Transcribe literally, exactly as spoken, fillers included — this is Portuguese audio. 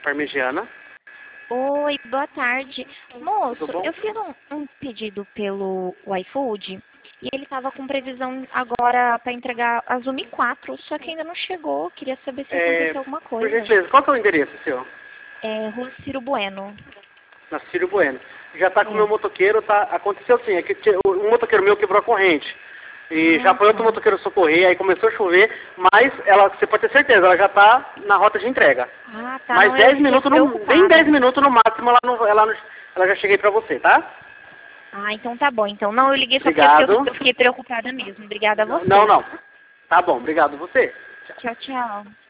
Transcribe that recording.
Parmegiana. Oi, boa tarde. Moço, Tudo bom? eu fiz um, um pedido pelo iFood e ele estava com previsão agora para entregar a Zumi quatro, só que ainda não chegou. Queria saber se É, aconteceu alguma por coisa. gentileza, qual que é o endereço seu? É Rua Ciro Bueno. Na Círio Bueno. Já tá com o É. meu motoqueiro, tá? Aconteceu assim, é que te- um motoqueiro meu quebrou a corrente. E Ah, já foi outro tá. motoqueiro socorrer, aí começou a chover, mas ela, você pode ter certeza, ela já tá na rota de entrega. Ah, tá. Mais Não, eu dez fiquei minutos, no, bem preocupada. dez minutos no máximo, ela, não, ela, não- ela já cheguei pra você, tá? Ah, então tá bom. Então, não, eu liguei só porque eu, Obrigado. eu fiquei preocupada mesmo. Obrigada a Não, você. não. Tá bom, obrigado você. Tchau, tchau.